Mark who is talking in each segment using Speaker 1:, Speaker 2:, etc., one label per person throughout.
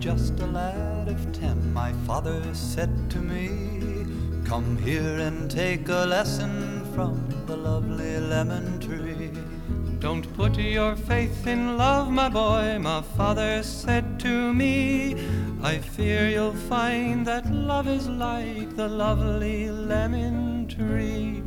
Speaker 1: just a lad of 10, my father said to me, "Come here and take a lesson from the lovely lemon tree."
Speaker 2: Don't put your faith in love, my boy, my father said to me. I fear you'll find that love is like the lovely lemon tree.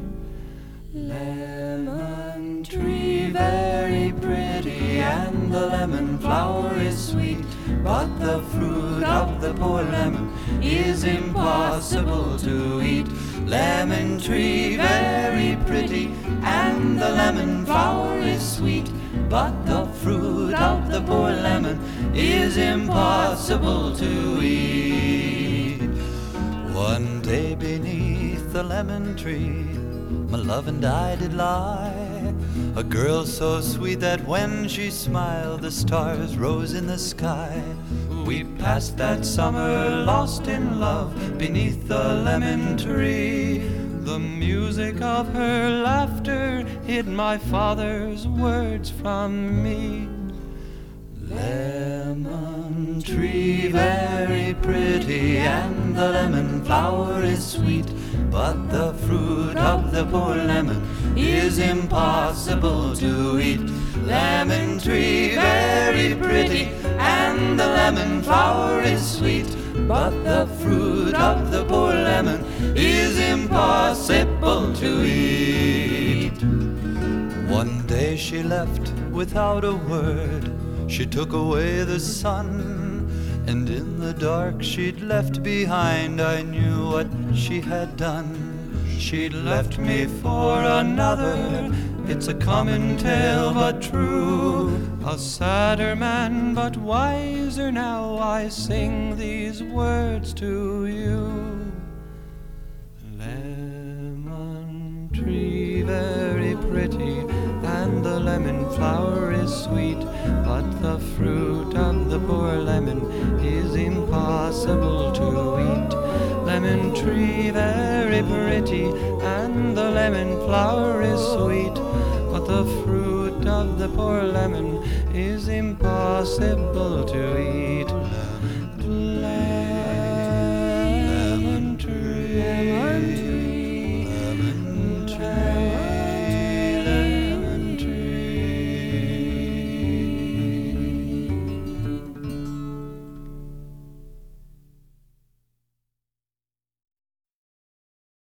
Speaker 1: Lemon tree, very pretty, and the lemon flower is sweet, but the fruit of the poor lemon is impossible to eat. Lemon tree, very pretty, and the lemon flower is sweet, but the fruit of the poor lemon is impossible to eat. One day beneath the lemon tree, my love and I did lie, a girl so sweet that when she smiled the stars rose in the sky. We passed that summer lost in love beneath the lemon tree. The music of her laughter hid my father's words from me. Lemon tree, very pretty, and the lemon flower is sweet, but the fruit of the poor lemon is impossible to eat. Lemon tree, very pretty, and the lemon flower is sweet, but the fruit of the poor lemon is impossible to eat. One day she left without a word. She took away the sun, and in the dark she'd left behind, I knew what she had done. She'd left me for another, it's a common tale but true. A sadder man but wiser now, I sing these words to you. Lemon tree, very pretty, and the lemon flower is sweet, but the fruit of the poor lemon is impossible to eat. Lemon tree, very pretty, and the lemon flower is sweet, but the fruit of the poor lemon is impossible to eat.